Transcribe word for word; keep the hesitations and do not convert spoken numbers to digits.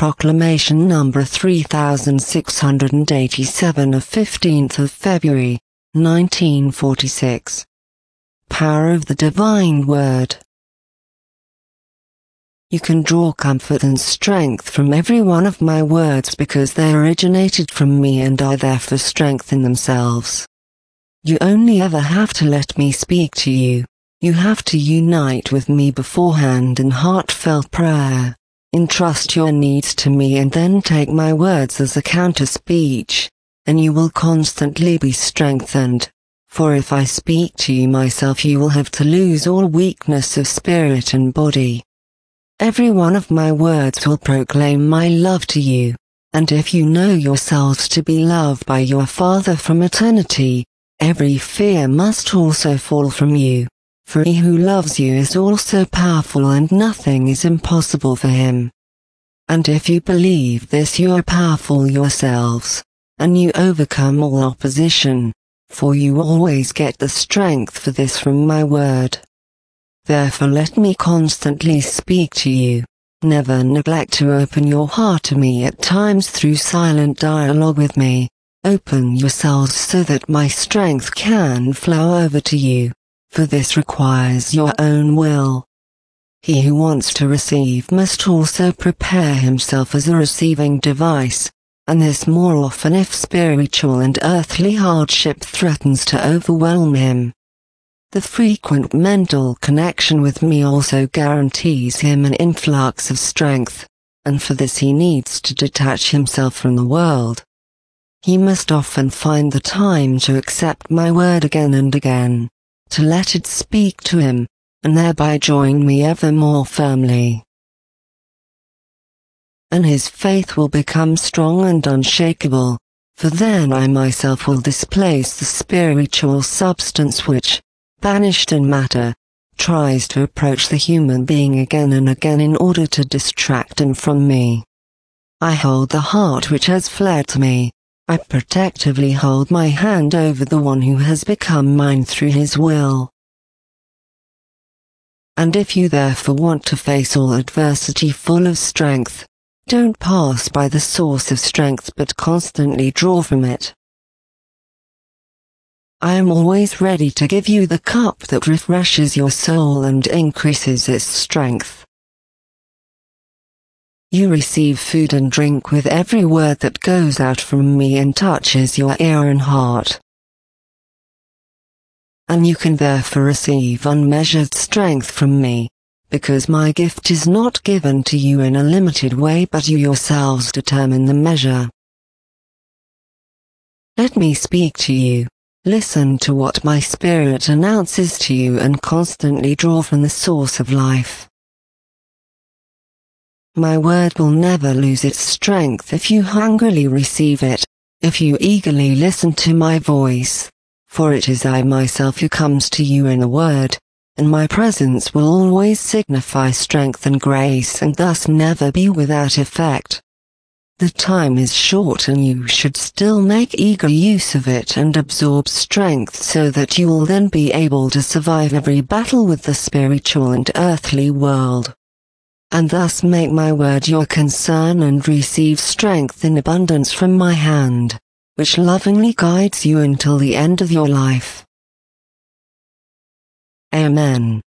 Proclamation number three thousand six hundred eighty-seven of fifteenth of February, nineteen forty-six. Power of the Divine Word. You can draw comfort and strength from every one of my words because they originated from me and are therefore strength in themselves. You only ever have to let me speak to you. You have to unite with me beforehand in heartfelt prayer. Entrust your needs to me and then take my words as a counter-speech, and you will constantly be strengthened. For if I speak to you myself, you will have to lose all weakness of spirit and body. Every one of my words will proclaim my love to you, and if you know yourselves to be loved by your Father from eternity, every fear must also fall from you. For he who loves you is also powerful and nothing is impossible for him. And if you believe this, you are powerful yourselves, and you overcome all opposition, for you always get the strength for this from my word. Therefore let me constantly speak to you. Never neglect to open your heart to me at times through silent dialogue with me. Open yourselves so that my strength can flow over to you. For this requires your own will. He who wants to receive must also prepare himself as a receiving device, and this more often if spiritual and earthly hardship threatens to overwhelm him. The frequent mental connection with me also guarantees him an influx of strength, and for this he needs to detach himself from the world. He must often find the time to accept my word again and again, to let it speak to him, and thereby join me ever more firmly. And his faith will become strong and unshakable, for then I myself will displace the spiritual substance which, banished in matter, tries to approach the human being again and again in order to distract him from me. I hold the heart which has fled to me. I protectively hold my hand over the one who has become mine through his will. And if you therefore want to face all adversity full of strength, don't pass by the source of strength but constantly draw from it. I am always ready to give you the cup that refreshes your soul and increases its strength. You receive food and drink with every word that goes out from me and touches your ear and heart. And you can therefore receive unmeasured strength from me, because my gift is not given to you in a limited way but you yourselves determine the measure. Let me speak to you. Listen to what my spirit announces to you and constantly draw from the source of life. My word will never lose its strength if you hungrily receive it, if you eagerly listen to my voice, for it is I myself who comes to you in a word, and my presence will always signify strength and grace and thus never be without effect. The time is short and you should still make eager use of it and absorb strength so that you will then be able to survive every battle with the spiritual and earthly world. And thus make my word your concern and receive strength in abundance from my hand, which lovingly guides you until the end of your life. Amen.